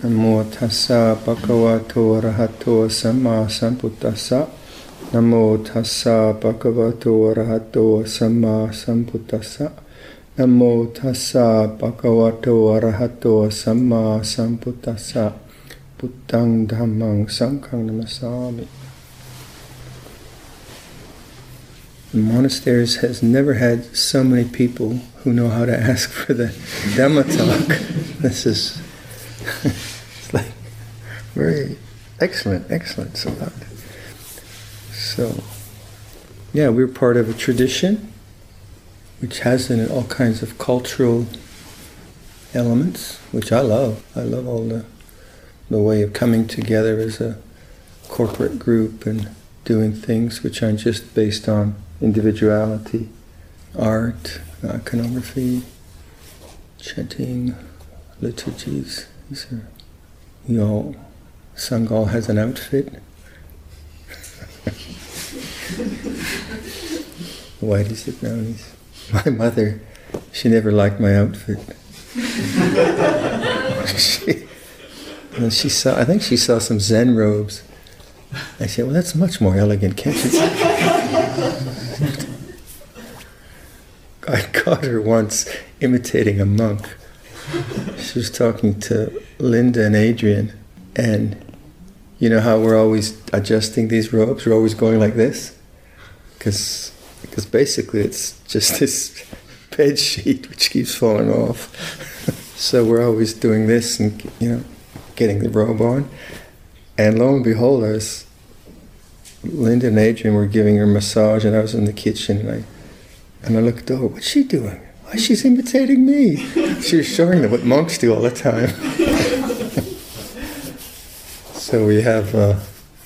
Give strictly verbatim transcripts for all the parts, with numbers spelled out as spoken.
Namo tassa bhagavato arahato samma sambuddhassa. Namo tassa bhagavato arahato samma sambuddhassa. Namo tassa bhagavato arahato samma sambuddhassa. Buddhang dhammang sanghang namasami. The monasteries has never had so many people who know how to ask for the Dhamma talk. This is it's like very excellent, excellent. So, so, yeah, we're part of a tradition which has in it all kinds of cultural elements, which I love. I love all the the way of coming together as a corporate group and doing things which aren't just based on individuality, art, iconography, chanting, liturgies. These are, we all, Sangha has an outfit. Why do you sit down? My mother, she never liked my outfit. she, and she saw, I think she saw some Zen robes. I said, well, that's much more elegant, can't you? I caught her once imitating a monk. She was talking to Linda and Adrian, and you know how we're always adjusting these robes? We're always going like this? Because because basically it's just this bed sheet which keeps falling off. So we're always doing this and, you know, getting the robe on. And lo and behold, I was, Linda and Adrian were giving her a massage, and I was in the kitchen, and I and I looked over. What's she doing? Why, she's imitating me. She was showing them what monks do all the time. So we have a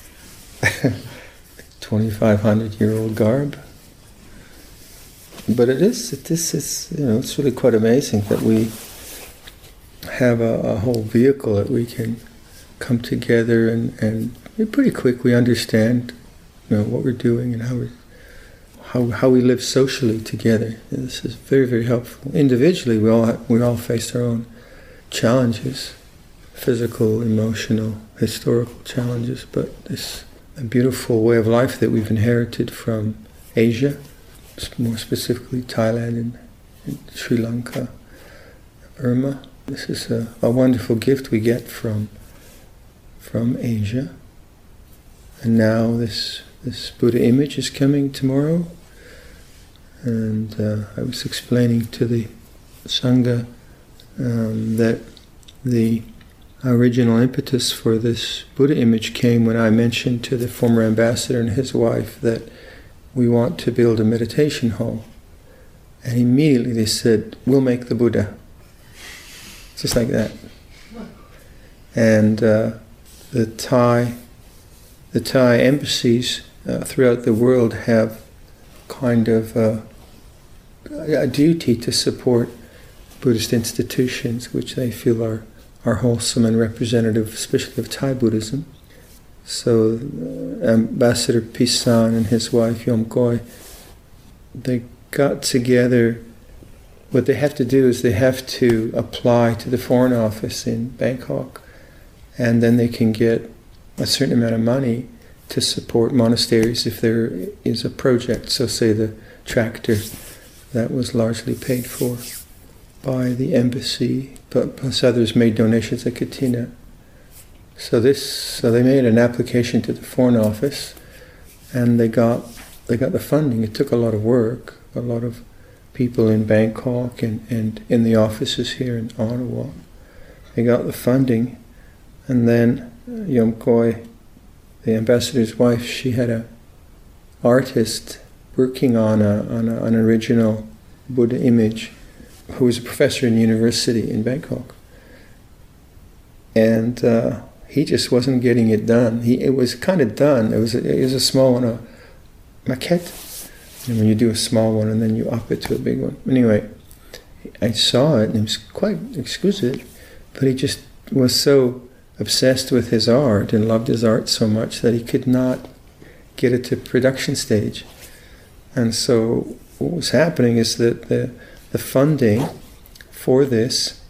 twenty-five hundred year old garb. But it is, it is, it's, you know, it's really quite amazing that we have a, a whole vehicle that we can come together and, and pretty quick we understand, you know, what we're doing and how we how how we live socially together. This is very, very helpful. Individually, we all have, we all face our own challenges, physical, emotional, historical challenges. But this a beautiful way of life that we've inherited from Asia, more specifically Thailand and, and Sri Lanka, Burma. This is a, a wonderful gift we get from from Asia. And now this this Buddha image is coming tomorrow. And uh, I was explaining to the Sangha um, that the original impetus for this Buddha image came when I mentioned to the former ambassador and his wife that we want to build a meditation hall. And immediately they said, we'll make the Buddha. Just like that. And uh, the Thai the Thai embassies uh, throughout the world have kind of uh, a duty to support Buddhist institutions which they feel are, are wholesome and representative, especially of Thai Buddhism. So uh, Ambassador Pisan and his wife Yom Koi, they got together. What they have to do is they have to apply to the Foreign Office in Bangkok, and then they can get a certain amount of money to support monasteries if there is a project. So say the tractor, that was largely paid for by the embassy, but plus others made donations at Katina. So this, so they made an application to the Foreign Office, and they got they got the funding. It took a lot of work, a lot of people in Bangkok and, and in the offices here in Ottawa. They got the funding, and then Yom Koi, the ambassador's wife, she had a artist working on a on a, an original Buddha image, who was a professor in university in Bangkok, and uh, he just wasn't getting it done. He it was kind of done. It was a, it was a small one, a maquette. And when you do a small one and then you up it to a big one. Anyway, I saw it and it was quite exquisite, but he just was so obsessed with his art and loved his art so much that he could not get it to production stage. And so what was happening is that the, the funding for this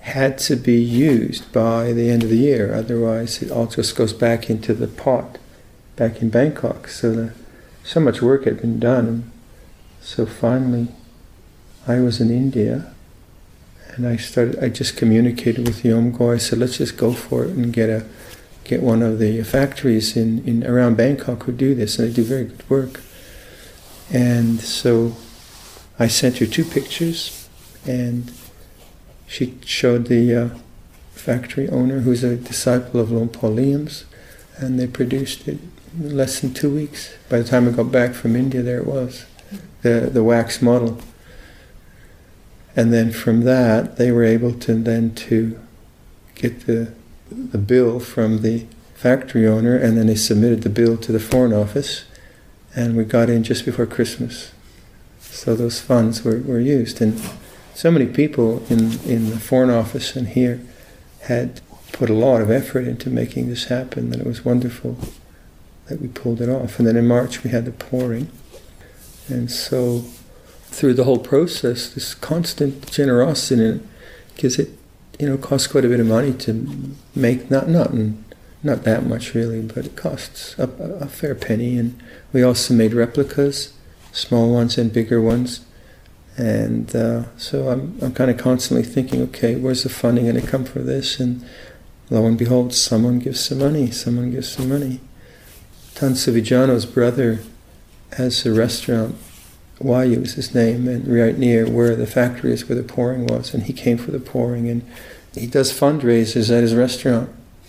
had to be used by the end of the year. Otherwise, it all just goes back into the pot, back in Bangkok. So the, so much work had been done. And so finally, I was in India, and I started. I just communicated with Yom Go. I said, let's just go for it and get a get one of the factories in, in around Bangkok who do this, and they do very good work. And so I sent her two pictures, and she showed the uh, factory owner, who's a disciple of Luang Por Liam's, and they produced it in less than two weeks. By the time I got back from India, there it was, the, the wax model. And then from that, they were able to then to get the the bill from the factory owner, and then they submitted the bill to the Foreign Office, and we got in just before Christmas. So those funds were, were used. And so many people in, in the Foreign Office and here had put a lot of effort into making this happen, that it was wonderful that we pulled it off. And then in March we had the pouring. And so through the whole process, this constant generosity, because it, you know, costs quite a bit of money to make, not not not that much really, but it costs a, a fair penny. And we also made replicas, small ones and bigger ones. And uh, so I'm I'm kind of constantly thinking, okay, where's the funding going to come for this? And lo and behold, someone gives some money, someone gives some money. Tan Suvijano's brother has a restaurant, Wayu is his name, and right near where the factory is, where the pouring was, and he came for the pouring, and he does fundraisers at his restaurant.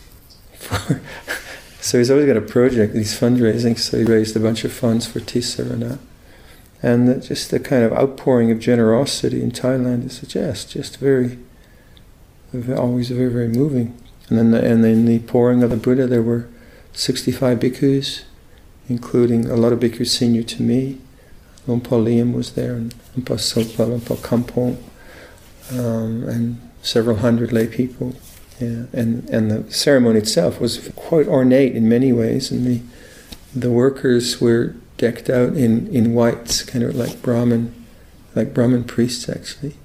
So he's always got a project, these fundraising, so he raised a bunch of funds for Tisarana. And the, just the kind of outpouring of generosity in Thailand is just, just very, always very, very moving. And then, the, and then the pouring of the Buddha, there were sixty-five bhikkhus, including a lot of bhikkhus senior to me. Luang Por Liam was there, and Luang Por Sopa, Luang Por Kampong, um, and several hundred lay people. Yeah. And and the ceremony itself was quite ornate in many ways, and the the workers were decked out in, in whites, kind of like Brahmin, like Brahmin priests actually.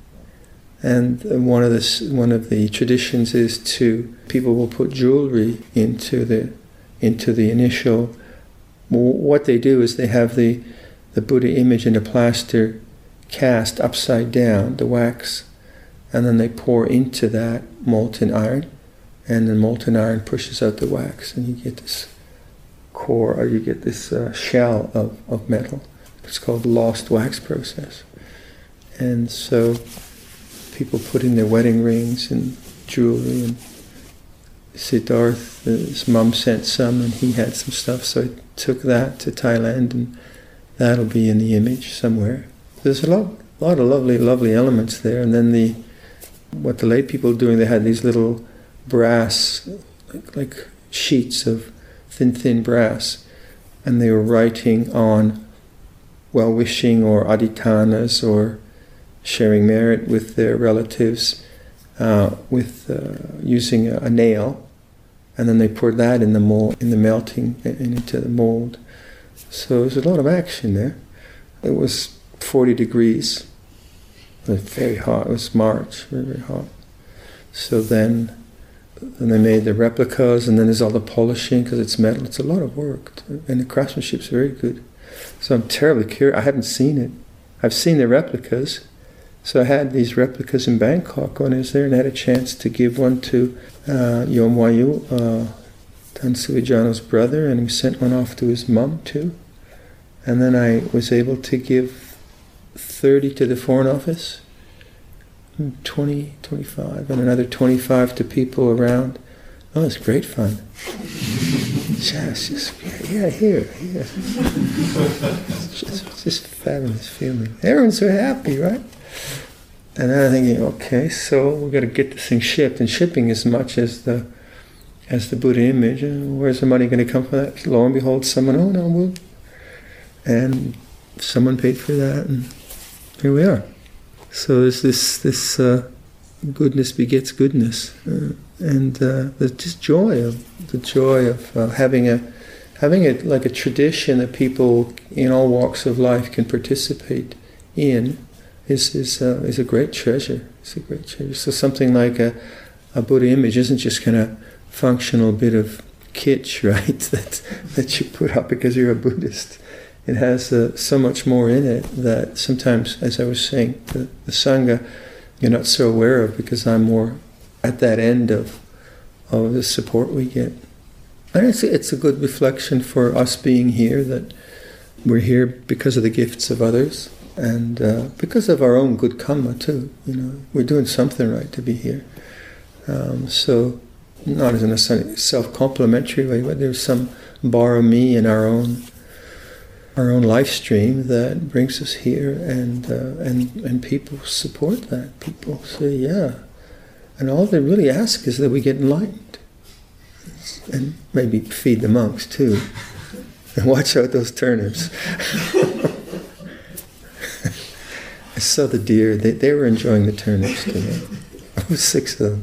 And one of the one of the traditions is to people will put jewelry into the into the initial. What they do is they have the the Buddha image in a plaster cast upside down, the wax, and then they pour into that molten iron, and the molten iron pushes out the wax, and you get this core, or you get this uh, shell of, of metal. It's called the lost wax process. And so people put in their wedding rings and jewelry, and Siddharth, his mum sent some, and he had some stuff, so I took that to Thailand, and that'll be in the image somewhere. There's a lot, lot of lovely, lovely elements there. And then the what the lay people were doing, they had these little brass, like, like sheets of thin, thin brass, and they were writing on well-wishing or adhitanas or sharing merit with their relatives uh, with uh, using a, a nail, and then they poured that in the mold, in the melting, into the mold. So there's a lot of action there. It was forty degrees. It was very hot. It was March, very, very hot. So then, then they made the replicas, and then there's all the polishing, because it's metal. It's a lot of work, and the craftsmanship's very good. So I'm terribly curious. I haven't seen it. I've seen the replicas. So I had these replicas in Bangkok when I was there, and I had a chance to give one to uh, Yom Wayu, uh, Tan Suvijano's brother, and we sent one off to his mum too. And then I was able to give thirty to the Foreign Office, twenty, twenty-five, and another twenty-five to people around. Oh, it's great fun. Just, just yeah, here, here. It's just, it's just fabulous feeling. Everyone's so happy, right? And then I'm thinking, okay, so we've got to get this thing shipped, and shipping as much as the as the Buddha image. And where's the money going to come from that? Lo and behold, someone, oh no, we'll... And someone paid for that, and here we are. So there's this this uh, goodness begets goodness, uh, and uh, there's just joy of the joy of uh, having a having it like a tradition that people in all walks of life can participate in. is is uh, is a great treasure. It's a great treasure. So something like a, a Buddha image isn't just kind of functional bit of kitsch, right? that that you put up because you're a Buddhist. It has uh, so much more in it that sometimes, as I was saying, the, the Sangha you're not so aware of because I'm more at that end of of the support we get. And it's, it's a good reflection for us being here, that we're here because of the gifts of others and uh, because of our own good karma too. You know, we're doing something right to be here. Um, so, not as in a self-complimentary way, but there's some bara me in our own our own life stream that brings us here, and uh, and and people support that. People say, yeah, and all they really ask is that we get enlightened. And maybe feed the monks too. And watch out those turnips. I saw the deer, they, they were enjoying the turnips today. There was six of them.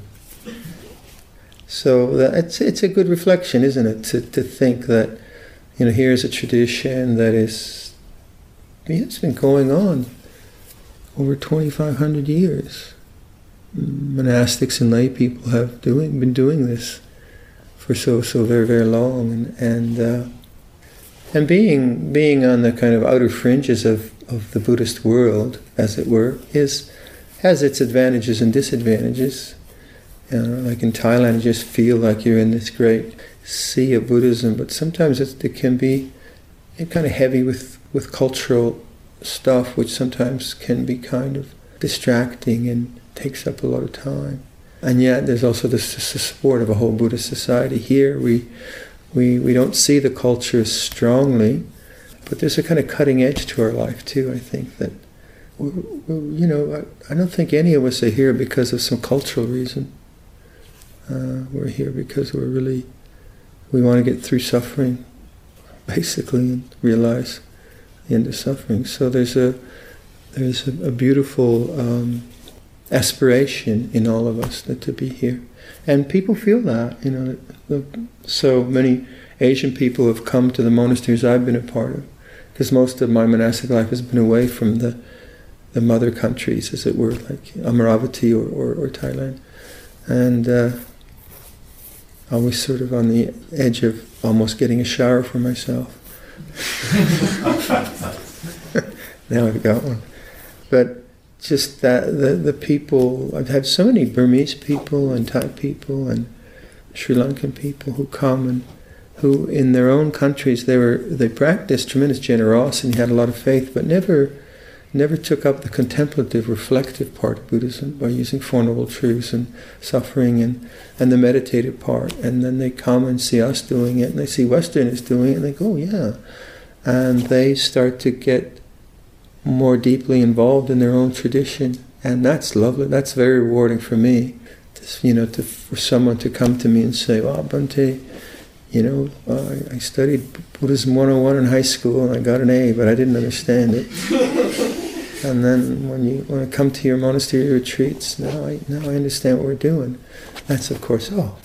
So that, it's it's a good reflection, isn't it? To to think that, you know, here's a tradition that is, I mean, it's been going on over twenty-five hundred years. Monastics and lay people have doing been doing this for so so very very long, and and uh, and being being on the kind of outer fringes of, of the Buddhist world, as it were, is has its advantages and disadvantages. You know, like in Thailand, you just feel like you're in this great sea of Buddhism, but sometimes it, it can be kind of heavy with with cultural stuff, which sometimes can be kind of distracting and takes up a lot of time. And yet there's also the support of a whole Buddhist society. Here we, we we don't see the culture strongly, but there's a kind of cutting edge to our life too, I think. That, we, we, you know, I, I don't think any of us are here because of some cultural reason. Uh, we're here because we're really, we want to get through suffering, basically, and realize the end of suffering. So there's a, there's a, a beautiful Um, aspiration in all of us that to be here, and people feel that, you know. So many Asian people have come to the monasteries I've been a part of, because most of my monastic life has been away from the the mother countries, as it were, like Amaravati or, or, or Thailand, and uh, I was sort of on the edge of almost getting a shower for myself. Now I've got one, but just that the the people, I've had so many Burmese people and Thai people and Sri Lankan people who come and who in their own countries they were they practiced tremendous generosity, had a lot of faith, but never never took up the contemplative, reflective part of Buddhism by using Four Noble Truths and suffering and, and the meditative part. And then they come and see us doing it, and they see Westerners doing it, and they go, oh yeah. And they start to get more deeply involved in their own tradition, and that's lovely. That's very rewarding for me, to, you know, to, for someone to come to me and say, "Well, Bhante, you know, uh, I, I studied Buddhism one oh one in high school and I got an A, but I didn't understand it. And then when you want to come to your monastery retreats, now I now I understand what we're doing." That's, of course, oh,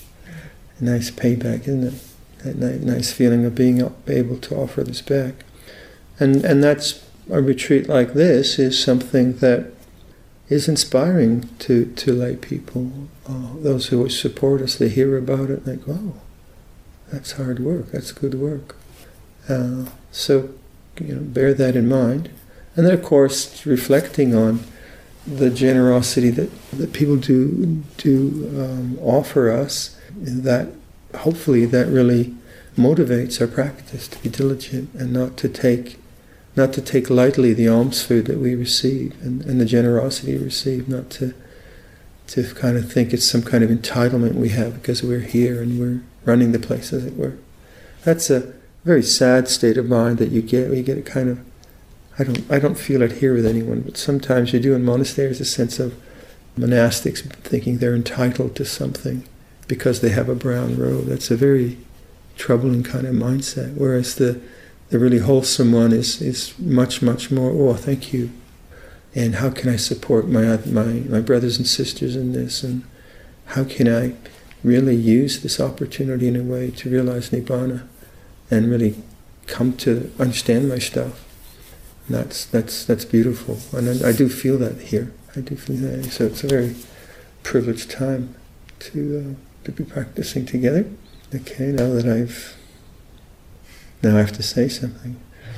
a nice payback, isn't it? That nice feeling of being able to offer this back, and and that's. A retreat like this is something that is inspiring to, to lay people. Uh, those who support us, they hear about it and they go, oh, that's hard work, that's good work. Uh, so, you know, bear that in mind. And then, of course, reflecting on the generosity that, that people do, do um, offer us, that hopefully that really motivates our practice to be diligent and not to take Not to take lightly the alms food that we receive and, and the generosity we receive, not to to kind of think it's some kind of entitlement we have because we're here and we're running the place, as it were. That's a very sad state of mind that you get. You get a kind of, I don't I don't feel it here with anyone, but sometimes you do in monasteries, a sense of monastics thinking they're entitled to something because they have a brown robe. That's a very troubling kind of mindset, whereas the The really wholesome one is, is much, much more, oh, thank you. And how can I support my, my my brothers and sisters in this? And how can I really use this opportunity in a way to realize Nibbana and really come to understand my stuff? And that's that's that's beautiful, and I, I do feel that here. I do feel that. So it's a very privileged time to uh, to be practicing together. Okay, now that I've now I have to say something.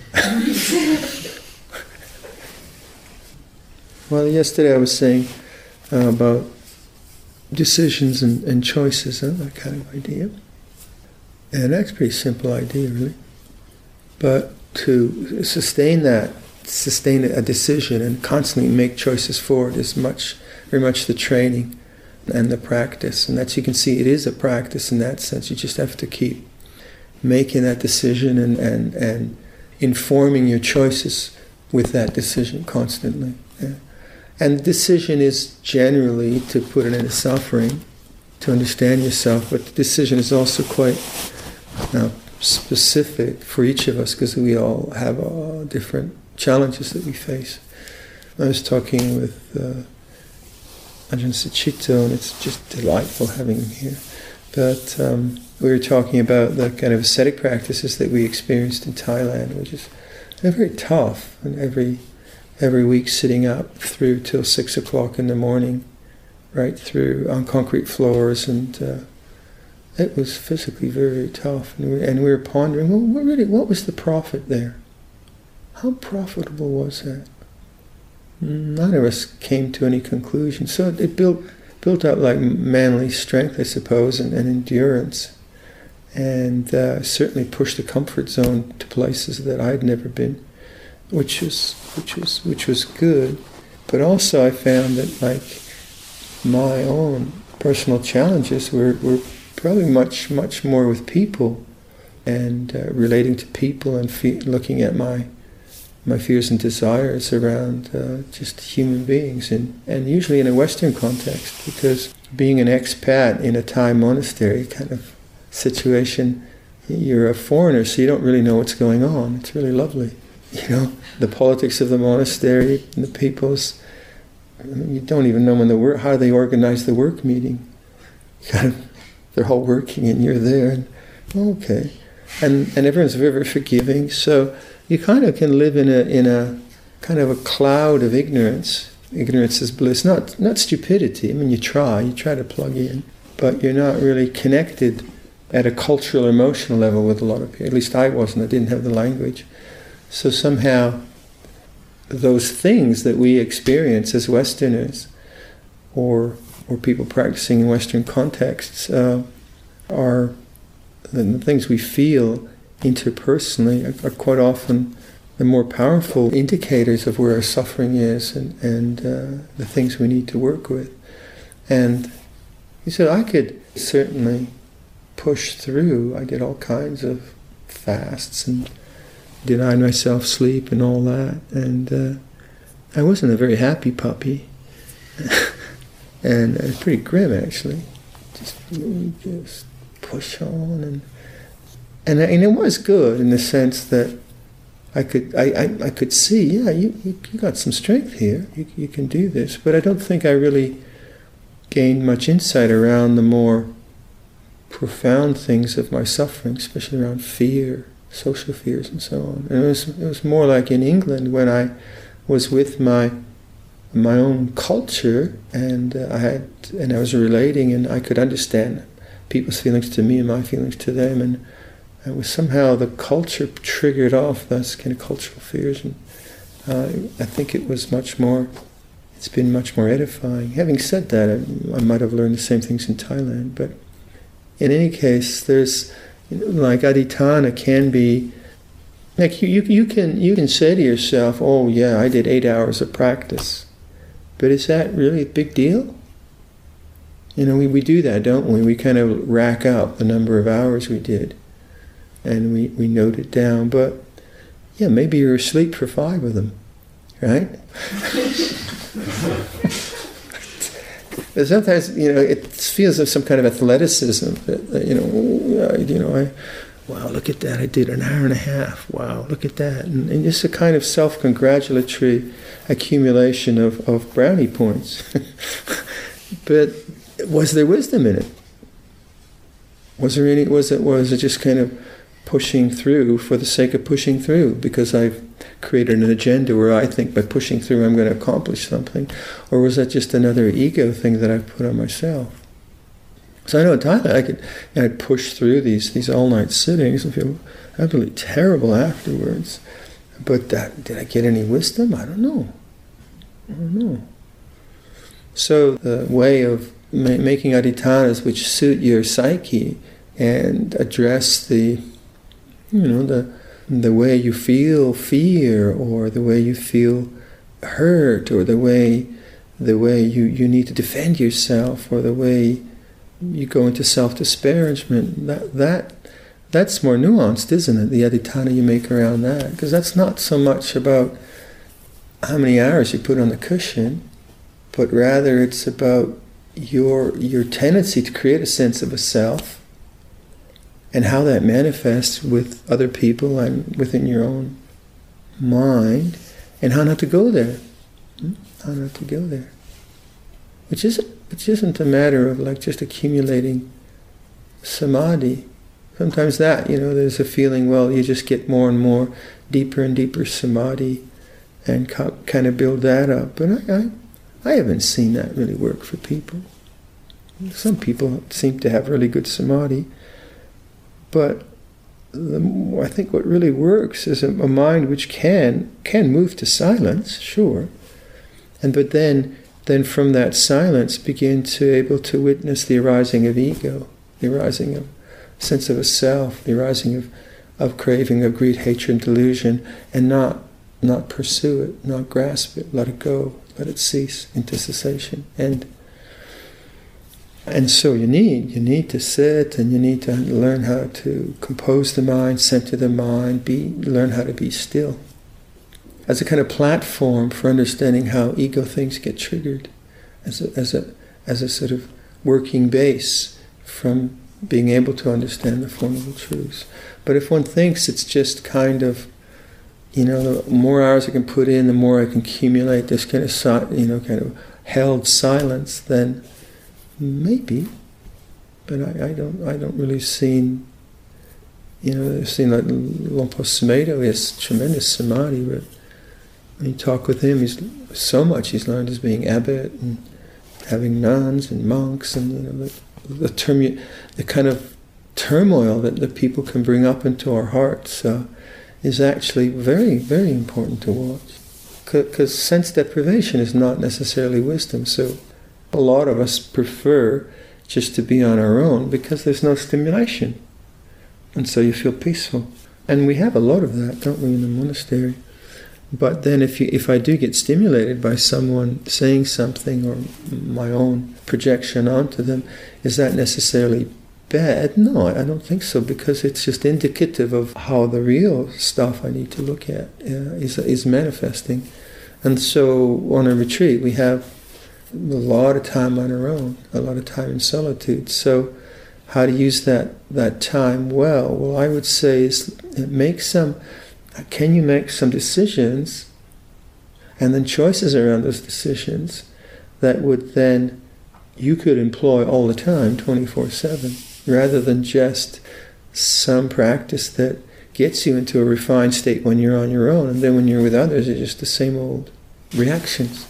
Well, yesterday I was saying uh, about decisions and, and choices, huh? That kind of idea. And that's a pretty simple idea, really. But to sustain that, sustain a decision and constantly make choices forward is much, very much the training and the practice. And that's, you can see, it is a practice in that sense. You just have to keep making that decision and, and, and informing your choices with that decision constantly. Yeah. And the decision is generally to put it into suffering, to understand yourself, but the decision is also quite uh, specific for each of us, because we all have uh, different challenges that we face. I was talking with uh, Ajahn Sucitto, and it's just delightful having him here. But um, we were talking about the kind of ascetic practices that we experienced in Thailand, which is they're very tough, and every every week sitting up through till six o'clock in the morning, right through on concrete floors, and uh, it was physically very, very tough. And we, and we were pondering, well, what really, what was the profit there? How profitable was that? None of us came to any conclusion. So it, it built built up like manly strength, I suppose, and, and endurance, and uh, certainly pushed the comfort zone to places that I had never been, which was which was which was good. But also I found that like my own personal challenges were, were probably much much more with people, and uh, relating to people, and fe- looking at my my fears and desires around uh, just human beings, and, and usually in a Western context, because being an expat in a Thai monastery kind of situation, you're a foreigner, so you don't really know what's going on. It's really lovely. You know, the politics of the monastery and the people's, I mean, you don't even know when the work, how they organize the work meeting. Kind of, they're all working and you're there, and okay. And and everyone's very, very forgiving, so you kind of can live in a in a kind of a cloud of ignorance. Ignorance is bliss, not not stupidity. I mean, you try, you try to plug in, but you're not really connected at a cultural, emotional level with a lot of people. At least I wasn't. I didn't have the language. So somehow, those things that we experience as Westerners, or or people practicing in Western contexts, uh, are the things we feel interpersonally are, are quite often the more powerful indicators of where our suffering is, and, and uh, the things we need to work with. And he said, I could certainly push through. I did all kinds of fasts and denied myself sleep and all that. And uh, I wasn't a very happy puppy. And it was pretty grim, actually. Just, just push on, and and and it was good in the sense that I could I, I, I could see, yeah, you, you you got some strength here. You you can do this. But I don't think I really gained much insight around the more profound things of my suffering, especially around fear, social fears, and so on. And it was it was more like in England when I was with my my own culture, and uh, I had and I was relating, and I could understand people's feelings to me and my feelings to them, and it was somehow the culture triggered off those kind of cultural fears, and uh, I think it was much more, it's been much more edifying. Having said that, I, I might have learned the same things in Thailand, but in any case, there's, you know, like adhitthana can be, like you, you, you can you can say to yourself, oh yeah, I did eight hours of practice, but is that really a big deal? You know, we, we do that, don't we? We kind of rack up the number of hours we did, and we, we note it down. But, yeah, maybe you're asleep for five of them, right? But sometimes, you know, it feels of some kind of athleticism. That, that, you know, I, you know, I, wow, look at that, I did an hour and a half. Wow, look at that. And, and just a kind of self-congratulatory accumulation of, of brownie points. But was there wisdom in it? Was there any? Was it? Was it just kind of pushing through for the sake of pushing through, because I've created an agenda where I think by pushing through I'm going to accomplish something? Or was that just another ego thing that I've put on myself? So I know in Thailand I could, you know, I'd push through these these all-night sittings and feel absolutely terrible afterwards. But that, did I get any wisdom? I don't know. I don't know. So the way of ma- making adhitanas which suit your psyche and address the, you know, the the way you feel fear, or the way you feel hurt, or the way the way you, you need to defend yourself, or the way you go into self-disparagement, that that that's more nuanced, isn't it? The adhitana you make around that, because that's not so much about how many hours you put on the cushion, but rather it's about your your tendency to create a sense of a self, and how that manifests with other people and within your own mind, and how not to go there. How not to go there. Which isn't, which isn't a matter of like just accumulating samadhi. Sometimes that, you know, there's a feeling, well, you just get more and more, deeper and deeper samadhi, and kind of build that up. But I, I, I haven't seen that really work for people. Some people seem to have really good samadhi. But the, I think what really works is a, a mind which can can move to silence, sure, and but then then from that silence begin to able to witness the arising of ego, the arising of sense of a self, the arising of, of craving, of greed, hatred, and delusion, and not not pursue it, not grasp it, let it go, let it cease into cessation. And And so you need, you need to sit, and you need to learn how to compose the mind, center the mind, be, learn how to be still. As a kind of platform for understanding how ego things get triggered, as a, as a, as a sort of working base from being able to understand the Four Noble Truths. But if one thinks it's just kind of, you know, the more hours I can put in, the more I can accumulate this kind of, you know, kind of held silence, then maybe, but I, I don't. I don't really see. You know, I've seen like Lompo Sumedho. He has tremendous samadhi, but when you talk with him, he's so much he's learned as being abbot and having nuns and monks, and you know the the, term, the kind of turmoil that the people can bring up into our hearts uh, is actually very, very important to watch. Because sense deprivation is not necessarily wisdom. So a lot of us prefer just to be on our own because there's no stimulation. And so you feel peaceful. And we have a lot of that, don't we, in the monastery? But then if you, if I do get stimulated by someone saying something or my own projection onto them, is that necessarily bad? No, I don't think so, because it's just indicative of how the real stuff I need to look at uh, is, is manifesting. And so on a retreat, we have a lot of time on our own, a lot of time in solitude. So how to use that, that time well? Well, I would say is make some, can you make some decisions and then choices around those decisions that would then, you could employ all the time, twenty-four seven, rather than just some practice that gets you into a refined state when you're on your own, and then when you're with others, it's just the same old reactions.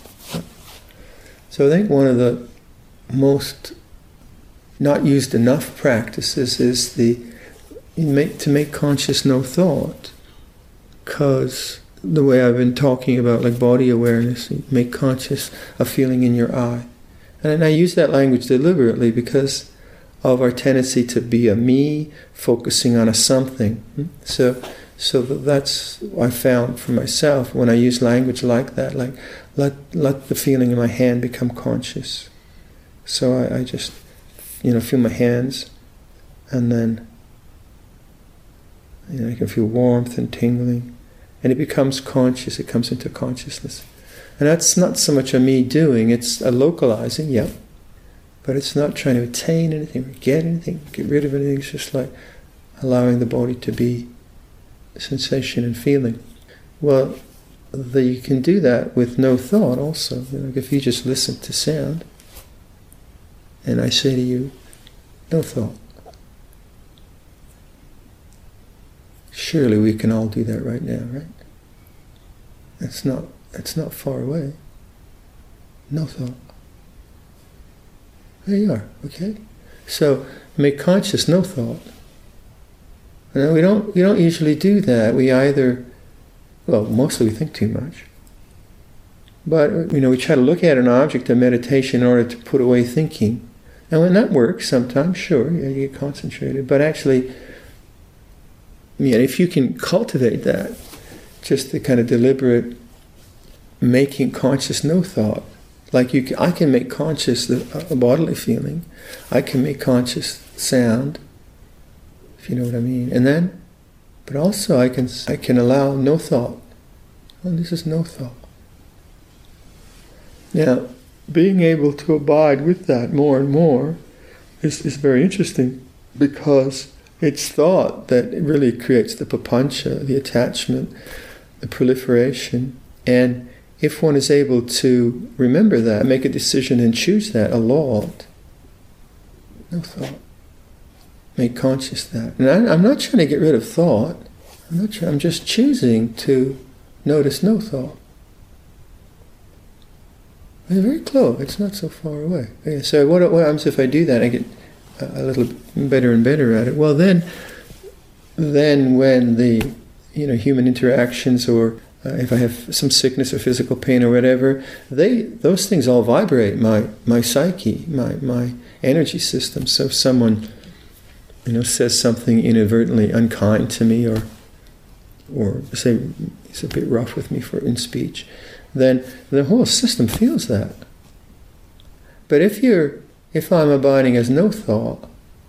So I think one of the most not used enough practices is the make, to make conscious no thought. Because the way I've been talking about, like body awareness, make conscious a feeling in your eye. And I use that language deliberately because of our tendency to be a me, focusing on a something. So, so that's what I found for myself when I use language like that, like let let the feeling in my hand become conscious. So I, I just, you know, feel my hands, and then, you know, I can feel warmth and tingling, and it becomes conscious. It comes into consciousness, and that's not so much a me doing. It's a localizing, yep, but it's not trying to attain anything or get anything, get rid of anything. It's just like allowing the body to be sensation and feeling. Well, the, you can do that with no thought also. You know, like if you just listen to sound, and I say to you, no thought. surely we can all do that right now, right? That's not, that's not far away. No thought. There you are, okay? So, make conscious no thought. And we don't, we don't usually do that. We either, well, mostly we think too much. But, you know, we try to look at an object of meditation in order to put away thinking. And when that works, sometimes, sure, yeah, you get concentrated. But actually, yeah, if you can cultivate that, just the kind of deliberate making conscious no thought. Like you, can, I can make conscious the, a bodily feeling. I can make conscious sound, if you know what I mean. And then, but also I can I can allow no thought. Oh, this is no thought. Now, being able to abide with that more and more is, is very interesting, because it's thought that really creates the papancha, the attachment, the proliferation. And if one is able to remember that, make a decision and choose that a lot, no thought, make conscious that. And I, I'm not trying to get rid of thought. I'm not trying, I'm just choosing to notice no thought. It's very close. It's not so far away. Okay, so what, what happens if I do that? I get a little better and better at it. Well, then, then when the you know human interactions, or uh, if I have some sickness or physical pain or whatever, they those things all vibrate my my psyche, my my energy system. So if someone you know says something inadvertently unkind to me, or or say he's a bit rough with me for in speech, then the whole system feels that. But if you're, if I'm abiding as no thought,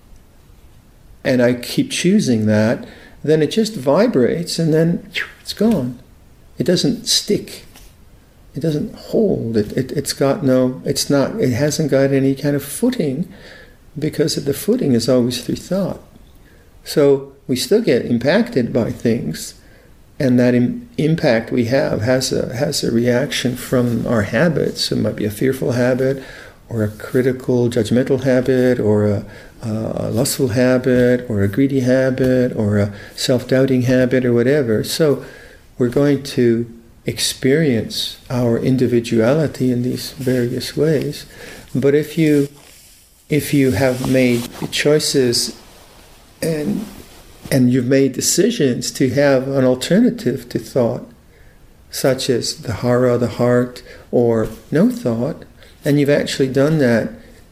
and I keep choosing that, then it just vibrates and then it's gone. It doesn't stick. It doesn't hold. It, it, it's got no, it's not, it hasn't got any kind of footing, because the footing is always through thought. So we still get impacted by things, and that im- impact we have has a has a reaction from our habits. It might be a fearful habit, or a critical, judgmental habit, or a, a lustful habit, or a greedy habit, or a self-doubting habit, or whatever. So we're going to experience our individuality in these various ways. But if you if you have made choices and and you've made decisions to have an alternative to thought, such as the hara, the heart, or no thought, and you've actually done that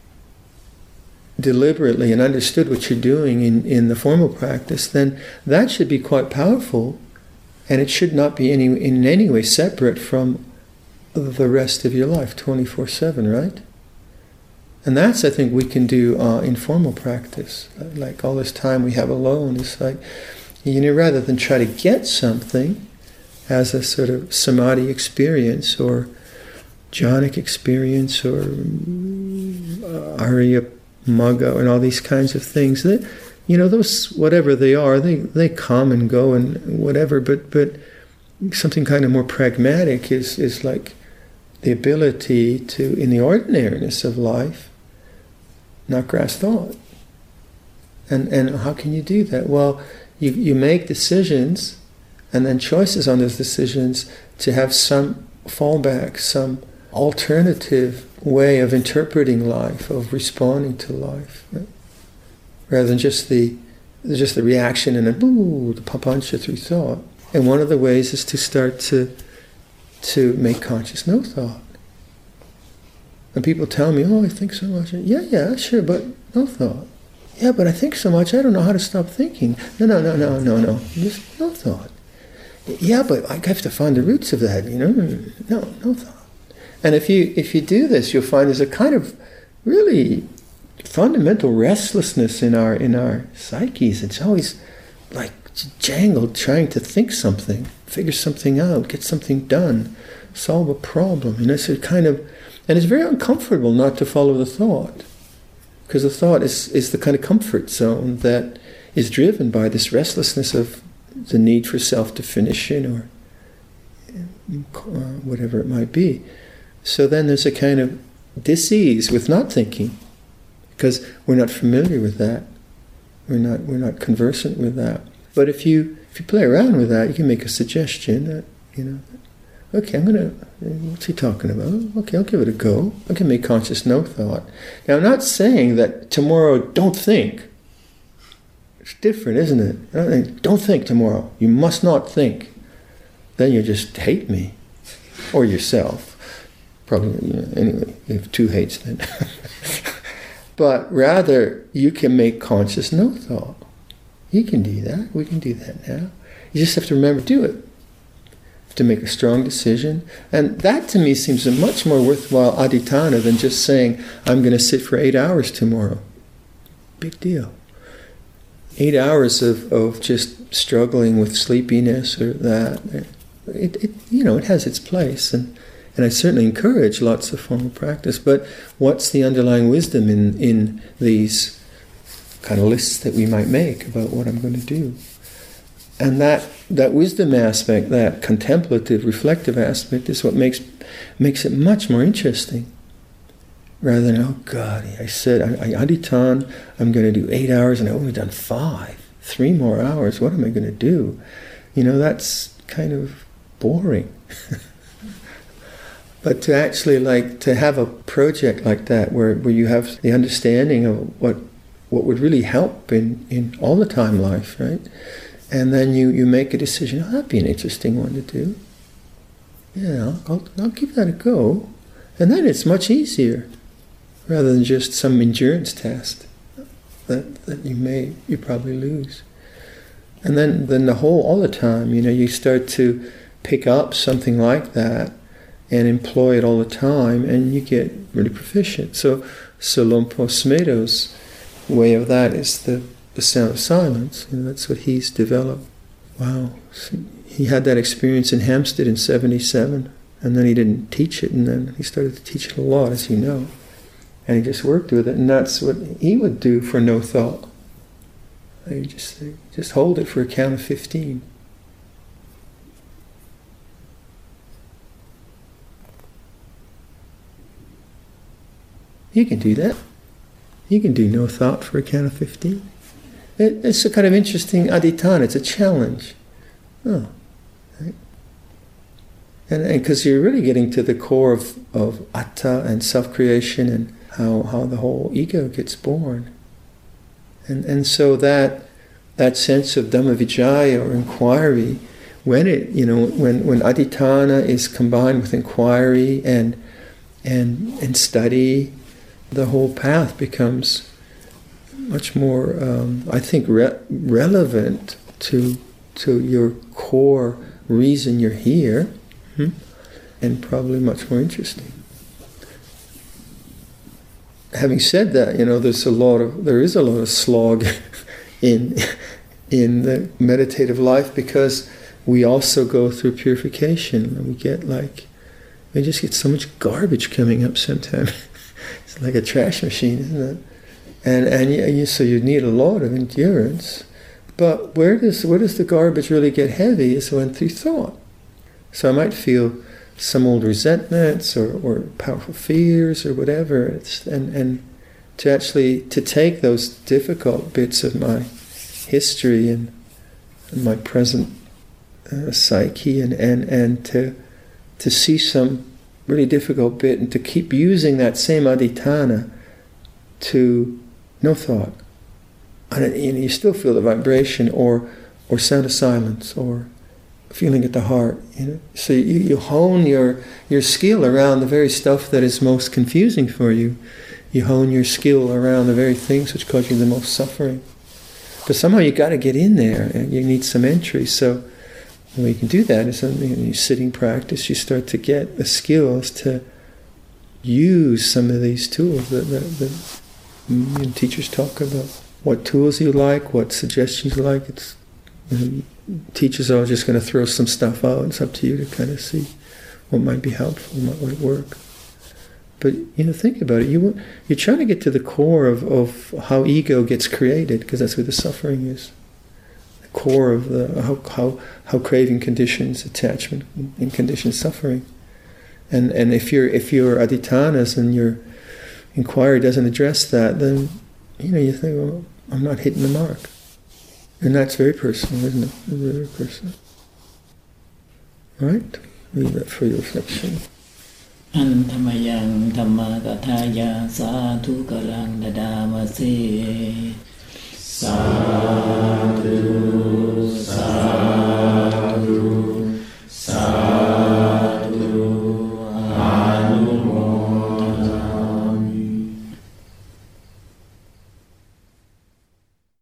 deliberately and understood what you're doing in, in the formal practice, then that should be quite powerful, and it should not be any in any way separate from the rest of your life, twenty-four seven, right? And that's, I think, we can do uh, in formal practice. Like all this time we have alone, it's like, you know, rather than try to get something as a sort of samadhi experience, or jhanic experience, or uh, Arya Magga, and all these kinds of things, that, you know, those, whatever they are, they, they come and go and whatever, but but something kind of more pragmatic is, is like the ability to, in the ordinariness of life, not grasp thought. And and how can you do that? Well, you, you make decisions, and then choices on those decisions to have some fallback, some alternative way of interpreting life, of responding to life, right? Rather than just the just the reaction and then ooh, the papancha through thought. And one of the ways is to start to to make conscious no thought. And people tell me, oh, I think so much. Yeah, yeah, sure, but no thought. Yeah, but I think so much, I don't know how to stop thinking. No, no, no, no, no, no. Just no thought. Yeah, but I have to find the roots of that, you know. No, no thought. And if you if you do this, you'll find there's a kind of really fundamental restlessness in our in our psyches. It's always like jangled, trying to think something, figure something out, get something done, solve a problem. You know, it's a kind of, and it's very uncomfortable not to follow the thought, because the thought is, is the kind of comfort zone that is driven by this restlessness of the need for self-definition, or uh, whatever it might be. So then there's a kind of dis-ease with not thinking, because we're not familiar with that. We're not we're not conversant with that. But if you if you play around with that, you can make a suggestion that, you know, okay, I'm going to, what's he talking about? Okay, I'll give it a go. I can make conscious no thought. Now, I'm not saying that tomorrow don't think. It's different, isn't it? Don't think tomorrow. You must not think. Then you just hate me. Or yourself. Probably, you know, anyway, you have two hates then. But rather, you can make conscious no thought. You can do that. We can do that now. You just have to remember to do it. To make a strong decision. And that to me seems a much more worthwhile adhitthana than just saying, I'm going to sit for eight hours tomorrow. Big deal. Eight hours of, of just struggling with sleepiness or that, it, it you know, it has its place. And, and I certainly encourage lots of formal practice. But what's the underlying wisdom in, in these kind of lists that we might make about what I'm going to do? And that, that wisdom aspect, that contemplative, reflective aspect is what makes makes it much more interesting. Rather than, oh God, I said, I, I adhitthana, I'm going to do eight hours and I've only done five. Three more hours, what am I going to do? You know, that's kind of boring. But to actually like, to have a project like that where, where you have the understanding of what what would really help in, in all the time life, right? And then you, you make a decision, oh, that'd be an interesting one to do. Yeah, I'll, I'll give that a go. And then it's much easier, rather than just some endurance test that, that you may, you probably lose. And then, then the whole, all the time, you know, you start to pick up something like that and employ it all the time, and you get really proficient. So, so Lompo Smedo's way of that is the the sound of silence. You know, that's what he's developed. Wow. So he had that experience in Hampstead in seventy-seven, and then he didn't teach it, and then he started to teach it a lot, as you know. And he just worked with it, and that's what he would do for no thought. You just, just hold it for a count of fifteen. You can do that. You can do no thought for a count of fifteen. It, it's a kind of interesting adhitthana. It's a challenge. Oh, right? And because you're really getting to the core of, of atta and self-creation and how, how the whole ego gets born. And and so that that sense of Dhammavicaya or inquiry, when it you know when, when adhitthana is combined with inquiry and and and study, the whole path becomes much more, um, I think, re- relevant to to your core reason you're here, hmm? and probably much more interesting. Having said that, you know, there's a lot of there is a lot of slog in in the meditative life, because we also go through purification, and we get like we just get so much garbage coming up sometimes. It's like a trash machine, isn't it? And and you, you, so you need a lot of endurance. But where does where does the garbage really get heavy is when through thought. So I might feel some old resentments or, or powerful fears or whatever. It's, and, and to actually to take those difficult bits of my history and, and my present uh, psyche and, and, and to to see some really difficult bit and to keep using that same adhitthana to no thought. And you know, you still feel the vibration or or sound of silence or feeling at the heart. You know? So you, you hone your, your skill around the very stuff that is most confusing for you. You hone your skill around the very things which cause you the most suffering. But somehow you got to get in there, and you need some entry. So the way you can do that is in you know, sitting practice. You start to get the skills to use some of these tools that, that, that you know, teachers talk about. What tools you like, what suggestions you like. It's you know, teachers are just going to throw some stuff out. It's up to you to kind of see what might be helpful, what might work. But you know, think about it. You you're trying to get to the core of, of how ego gets created, because that's where the suffering is. The core of the how how, how craving conditions attachment and conditions suffering. And and if your if your adhitthanas and your inquiry doesn't address that, then you know you think, well, I'm not hitting the mark. And that's very personal, isn't it? Very, very personal. Right? Leave that for your reflection. อันธรรมยังธรรมกทายาสาธุกรังดดามะเสสา